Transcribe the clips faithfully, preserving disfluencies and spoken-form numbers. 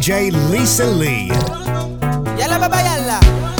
J Lisa Lee. Yalla baba yalla.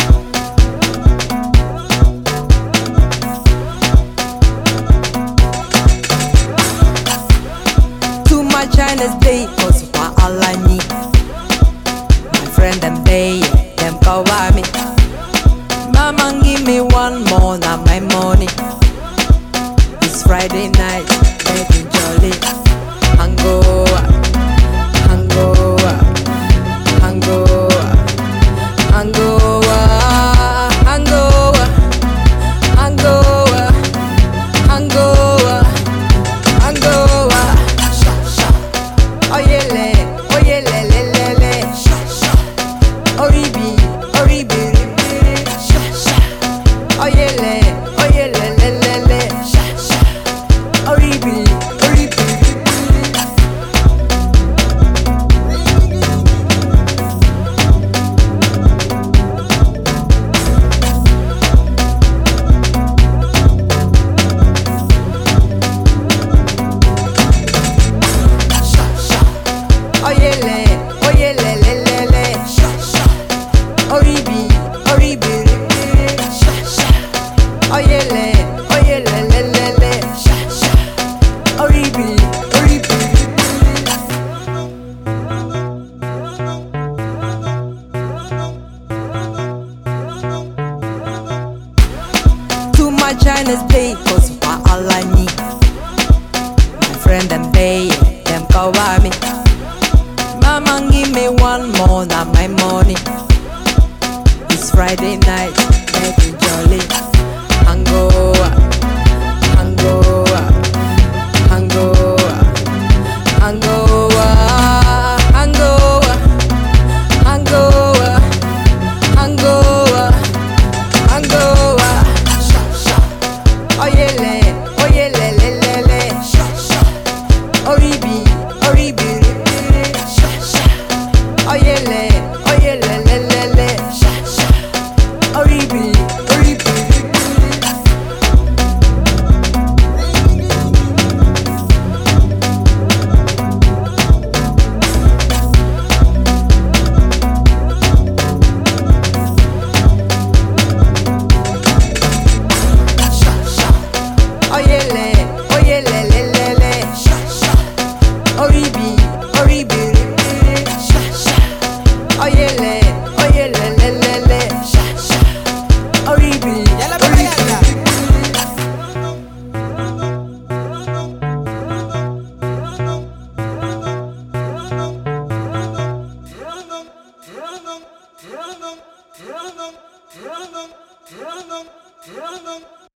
Too much Chinese day, cause for all I need. My friend them pay, them cover me. Mama give me one more, not my money. It's Friday night, baby jolly. Hangover, hangover, hangover, hangover, hangover, hangover, hangover, hangover. Oh yeah, le, oh yeah, le, le, le, le. Oribi, oribi, oh yeah, le, oh yeah, le, le, le, le. Oribi, oribi. Oyele, oyele, le, le, le. Oribi, oribi. Oyele, oyele, le, le, le. Oribi, oribi. Too much Chinese day, cause for all I need. My friend them pay, them cover me. Mama give me one more, not my money. It's Friday night, baby jolly. Hangover, hangover, hangover, hangover, hangover, hangover, hangover, hangover. Oh yeah, le, oh yeah, le, le, le, le. Oribi, oribi. Oyele, oyele, le, le, le. Oribi, oribi. Oyele, oyele, le, le, le. Oribi, oribi. Oyele, oyele, le, le, le. Oribi, Yalla baba yalla. Rhythm, rhythm, rhythm, rhythm, rhythm, rhythm.